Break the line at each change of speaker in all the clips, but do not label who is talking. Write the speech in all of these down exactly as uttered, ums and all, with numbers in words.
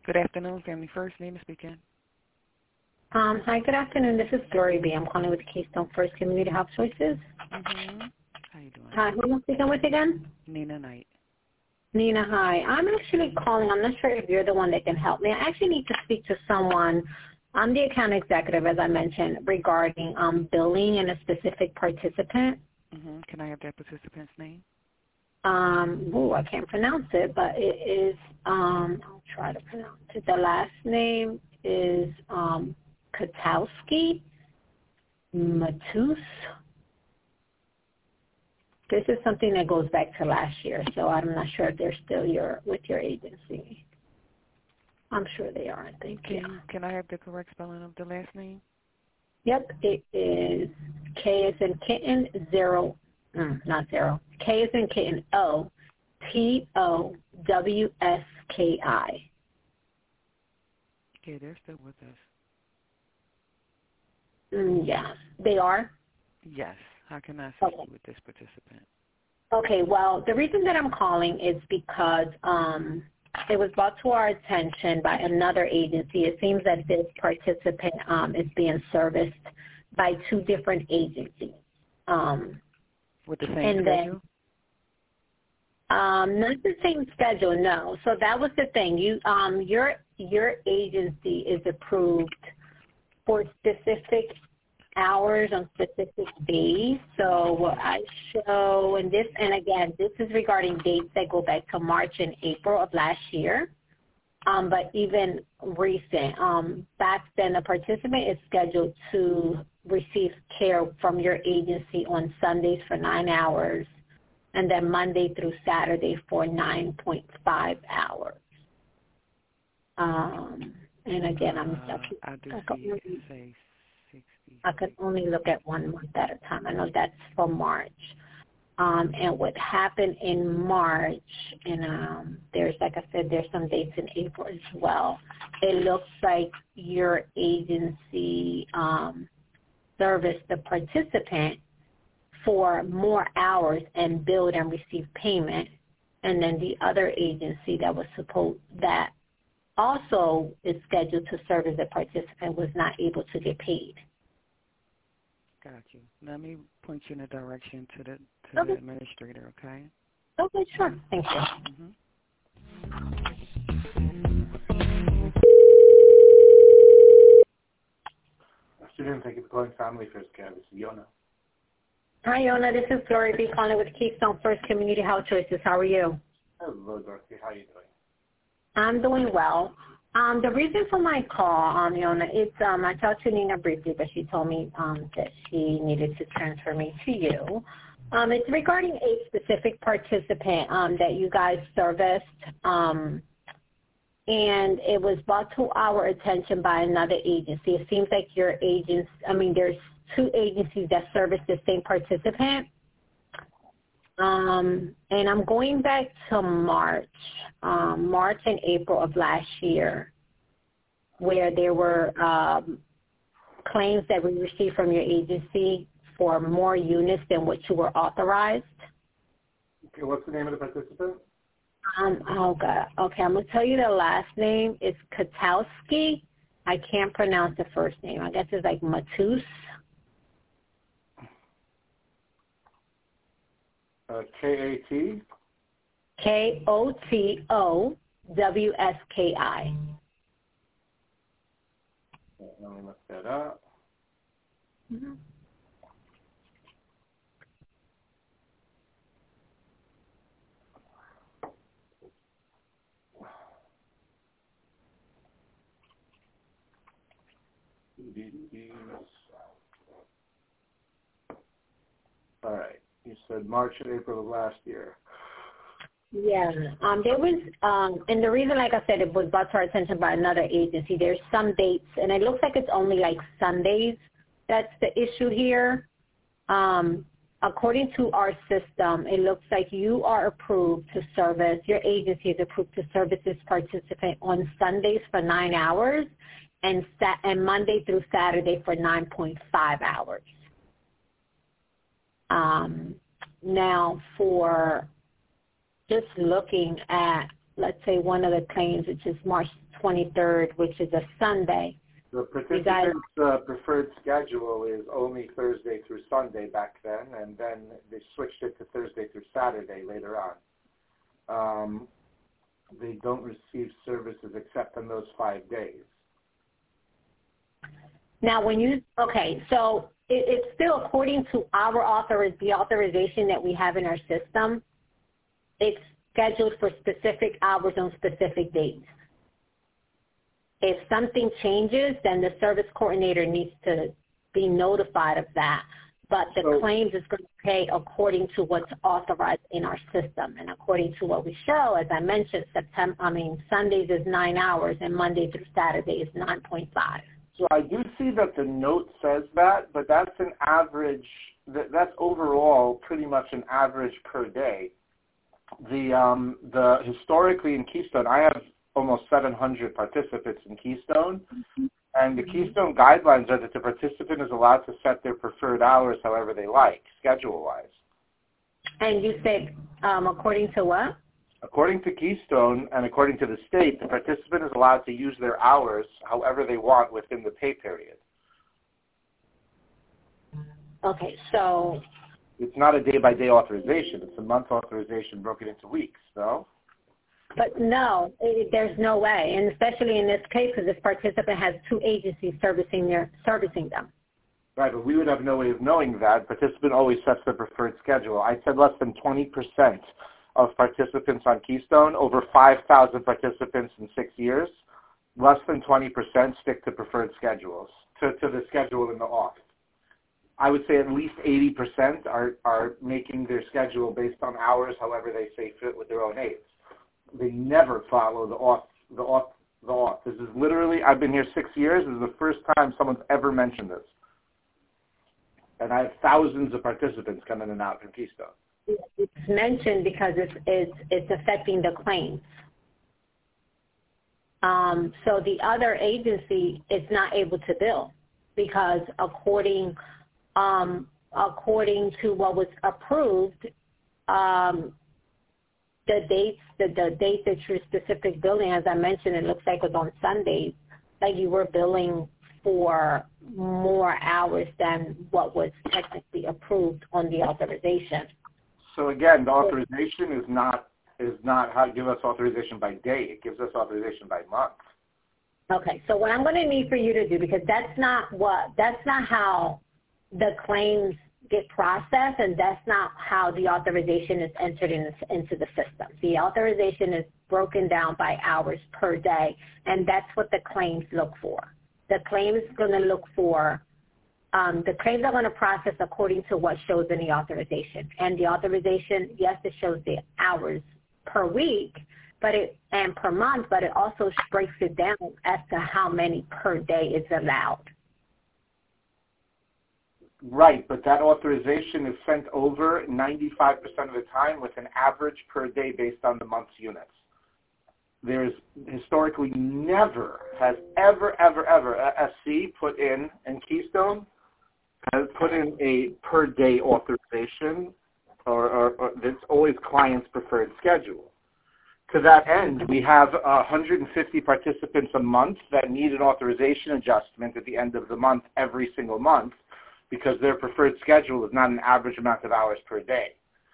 Good afternoon, Family First. Name is speaking.
Um, hi, good afternoon. This is Glory B. I'm calling with Keystone First Community Health Choices.
Mm-hmm. How you doing?
Hi, who am I speaking with again?
Nina Knight.
Nina, hi. I'm actually calling. I'm not sure if you're the one that can help me. I actually need to speak to someone. I'm the account executive, as I mentioned, regarding um, billing and a specific participant.
Mm-hmm. Can I have that participant's name?
Um, oh, I can't pronounce it, but it is, um, I'll try to pronounce it. The last name is um, Katowski Matus. This is something that goes back to last year, so I'm not sure if they're still your with your agency. I'm sure they are, I think,
Can
yeah.
you, can I have the correct spelling of the last name?
Yep, it is K as in kitten, zero, mm, not zero, K as in kitten, O, T O W S K I.
Okay, they're still with us.
Mm, yeah, they are?
Yes. How can I assist
Okay.
you with this participant?
Okay, well, the reason that I'm calling is because um, it was brought to our attention by another agency. It seems that this participant um, is being serviced by two different agencies. Um,
With the same
and
schedule?
then, um, not the same schedule, no. So that was the thing. You, um, your your agency is approved for specific hours on specific days. So what I show, and this, and again, this is regarding dates that go back to March and April of last year, um, but even recent. Um, back then, the participant is scheduled to receive care from your agency on Sundays for nine hours, and then Monday through Saturday for nine point five hours. Um, and again, I'm
Uh, I do see it say sixty.
I could only look at one month at a time. I know that's for March. Um, and what happened in March, and um, there's, like I said, there's some dates in April as well. It looks like your agency um, serviced the participant for more hours and billed and received payment. And then the other agency that was supposed, that also is scheduled to service the participant was not able to get paid.
Got you. Let me point you in a direction to the to
Okay.
the administrator, okay?
Okay, sure. Thank you.
Mm-hmm.
Afternoon. Thank you for calling Family First Care. This is Yona.
Hi, Yona. This is Glory B. calling with Keystone First Community Health Choices. How are you?
Hello, Dorothy. How are you doing?
I'm doing well. Um, the reason for my call, um, Yona, it's um, I talked to Nina briefly, but she told me um, that she needed to transfer me to you. Um, it's regarding a specific participant um, that you guys serviced, um, and it was brought to our attention by another agency. It seems like your agents, I mean, there's two agencies that service the same participant. Um, and I'm going back to March, um, March and April of last year, where there were um, claims that we received from your agency for more units than what you were authorized.
Okay, what's the name of the participant?
Um, oh, God. Okay, I'm going to tell you the last name. It's Katowski. I can't pronounce the first name. I guess it's like Matus.
Uh, K A T?
K O T O W S K I.
Let me look that up.
Mm-hmm.
All right. You said March and April of last year.
Yeah, um, there was, um, and the reason, like I said, it was brought to our attention by another agency. There's some dates, and it looks like it's only like Sundays. That's the issue here. Um, according to our system, it looks like you are approved to service, your agency is approved to service this participant on Sundays for nine hours and, sat- and Monday through Saturday for nine point five hours. Um, now, for just looking at, let's say, one of the claims, which is March twenty-third, which is a Sunday.
The participant's uh, preferred schedule is only Thursday through Sunday back then, and then they switched it to Thursday through Saturday later on. Um, they don't receive services except on those five days.
Now, when you, okay, so it, it's still according to our author, the authorization that we have in our system, it's scheduled for specific hours on specific dates. If something changes, then the service coordinator needs to be notified of that. But the
So,
claims is going to pay according to what's authorized in our system. And according to what we show, as I mentioned, September, I mean, Sundays is nine hours and Monday through Saturday is nine point five.
so I do see that the note says that, but that's an average, that, that's overall pretty much an average per day. The, um, the historically in Keystone, I have almost seven hundred participants in Keystone, mm-hmm. and the mm-hmm. Keystone guidelines are that the participant is allowed to set their preferred hours however they like, schedule-wise.
And you said um, according to what?
According to Keystone and according to the state, the participant is allowed to use their hours however they want within the pay period.
Okay, so...
It's not a day-by-day authorization. It's a month authorization broken into weeks, no?
But no, it, there's no way, and especially in this case, because this participant has two agencies servicing their servicing them.
Right, but we would have no way of knowing that. Participant always sets their preferred schedule. I said less than twenty percent of participants on Keystone, over five thousand participants in six years, less than twenty percent stick to preferred schedules, to, to the schedule in the off. I would say at least eighty percent are, are making their schedule based on hours, however they say fit with their own aides. They never follow the off, the off, the off. This is literally, I've been here six years. This is the first time someone's ever mentioned this. And I have thousands of participants coming in and out from Keystone.
It's mentioned because it's, it's, it's affecting the claims. Um, so the other agency is not able to bill because according, um, according to what was approved, um, the dates, the, the date that your specific billing, as I mentioned, it looks like it was on Sundays, like you were billing for more hours than what was technically approved on the authorization.
So again, the authorization is not is not how to give us authorization by day. It gives us authorization by month.
Okay, so what I'm going to need for you to do, because that's not what that's not how the claims get processed, and that's not how the authorization is entered in the, into the system. The authorization is broken down by hours per day, and that's what the claims look for. The claim is going to look for, um, the claims are going to process according to what shows in the authorization. And the authorization, yes, it shows the hours per week, but it and per month, but it also breaks it down as to how many per day is allowed.
Right, but that authorization is sent over ninety-five percent of the time with an average per day based on the month's units. There's historically never, has ever, ever, ever, a S C put in, and Keystone has put in a per day authorization, or, or, or it's always client's preferred schedule. To that end, we have one hundred fifty participants a month that need an authorization adjustment at the end of the month every single month, because their preferred schedule is not an average amount of hours per day.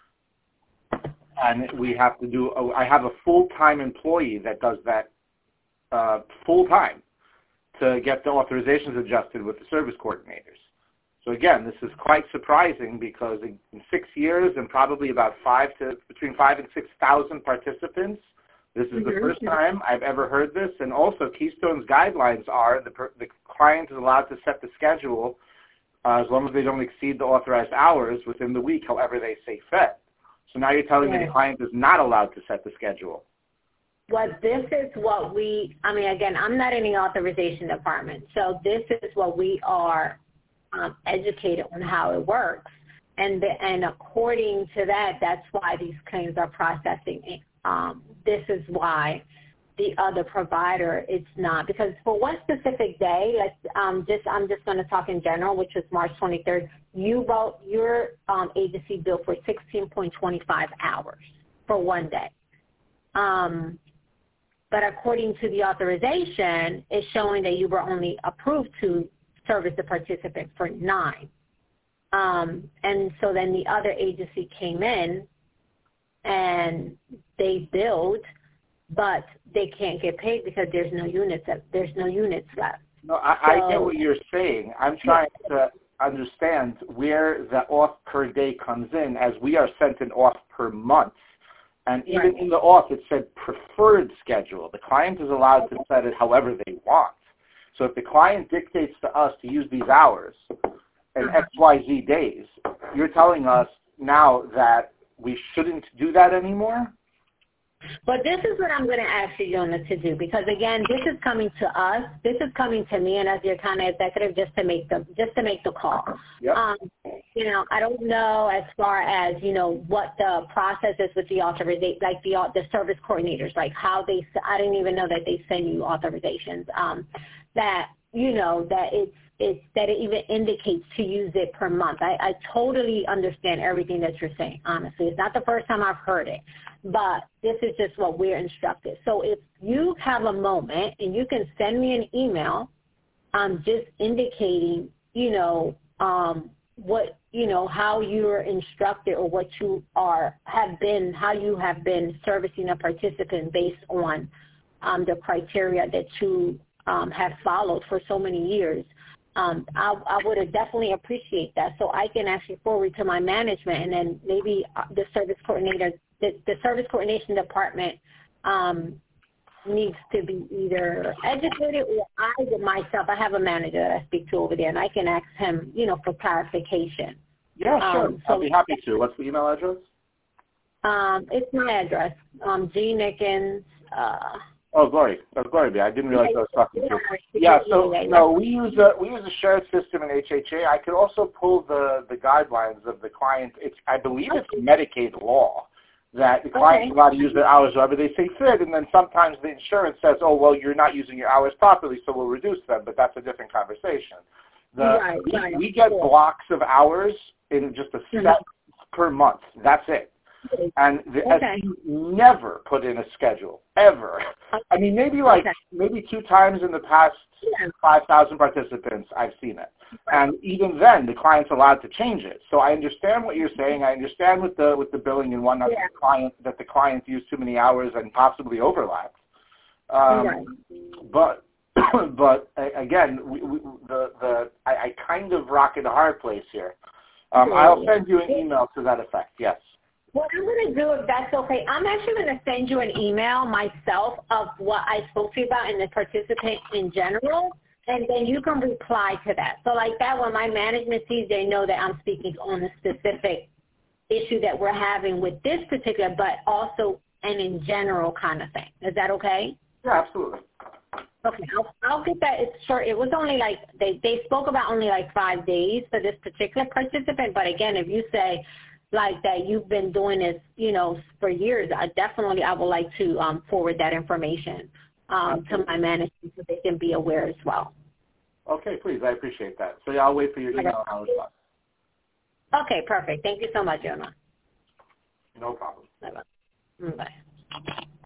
And we have to do, I have a full-time employee that does that uh, full-time to get the authorizations adjusted with the service coordinators. So again, this is quite surprising because in six years and probably about five to, between five and six thousand participants, this is the first time I've ever heard this. And also Keystone's guidelines are the, the client is allowed to set the schedule Uh, as long as they don't exceed the authorized hours within the week, however they say fit. So now you're telling
right.
me the client is not allowed to set the schedule.
What this is what we, I mean, again, I'm not in the authorization department, so this is what we are um, educated on how it works. And, the, and according to that, that's why these claims are processing. Um, this is why the other provider, it's not, because for one specific day, let's um, just I'm just going to talk in general, which was March twenty-third. You wrote your um, agency bill for sixteen point two five hours for one day. Um, but according to the authorization, it's showing that you were only approved to service the participant for nine. Um, and so then the other agency came in and they billed, but they can't get paid because there's no units. There's no units left.
No, I, so, I get what you're saying. I'm trying to understand where the off per day comes in, as we are sent an off per month. And even right. in the off, it said preferred schedule. The client is allowed to set it however they want. So if the client dictates to us to use these hours in uh-huh. X Y Z days, you're telling us now that we shouldn't do that anymore?
But this is what I'm going to ask you, Jonah, to do, because again, this is coming to us. This is coming to me, and as your kind of executive, just to make the just to make the call.
Yep.
Um, you know, I don't know as far as you know what the process is with the authorization, like the the service coordinators, like how they. I didn't even know that they send you authorizations. Um, that you know that it's it's that it even indicates to use it per month. I, I totally understand everything that you're saying. Honestly, it's not the first time I've heard it. But this is just what we're instructed. So if you have a moment and you can send me an email um, just indicating, you know, um, what, you know, how you're instructed or what you are, have been, how you have been servicing a participant based on um, the criteria that you um, have followed for so many years, um, I, I would definitely appreciate that. So I can actually forward to my management, and then maybe the service coordinator The, the service coordination department um, needs to be either educated, or I myself, I have a manager that I speak to over there, and I can ask him, you know, for clarification.
Yeah, sure.
Um, so,
I'll be happy to. What's the email address?
Um, it's my address, um, G. Nickens. Uh,
oh, Glory. Oh, Glory. I didn't realize I was talking to. Yeah, so no, we use a we use a shared system in H H A. I could also pull the the guidelines of the client. It's I believe it's Medicaid law that the client's
okay.
allowed to use their hours however they see fit, and then sometimes the insurance says, oh, well, you're not using your hours properly, so we'll reduce them, but that's a different conversation. The,
right,
we,
right.
we get blocks of hours in just a set mm-hmm. per month. That's it. And the
okay.
S C never put in a schedule, ever. I mean, maybe like,
okay.
maybe two times in the past
yeah.
five thousand participants I've seen it. Right. And even then, the client's allowed to change it. So I understand what you're saying. I understand with the with the billing and whatnot,
yeah.
the client, that the clients use too many hours and possibly overlaps. Um,
right.
But but again, we, we, the the I, I kind of rock in a hard place here. Um,
yeah.
I'll send you an email to that effect. Yes.
What I'm going to do, if that's okay, I'm actually going to send you an email myself of what I spoke to you about and the participant in general, and then you can reply to that. So like that, when my management sees, they know that I'm speaking on a specific issue that we're having with this particular, but also an in general kind of thing. Is that okay?
Yeah, absolutely.
Okay, I'll, I'll get that. It's short. It was only like, they, they spoke about only like five days for this particular participant, but again, if you say, like that you've been doing this, you know, for years, I definitely, I would like to um, forward that information um, to my management so they can be aware as well.
Okay, please. I appreciate that. So yeah, I'll wait for your email and I'll respond.
Okay, perfect. Thank you so much, Jonah.
No problem.
Bye-bye. Bye.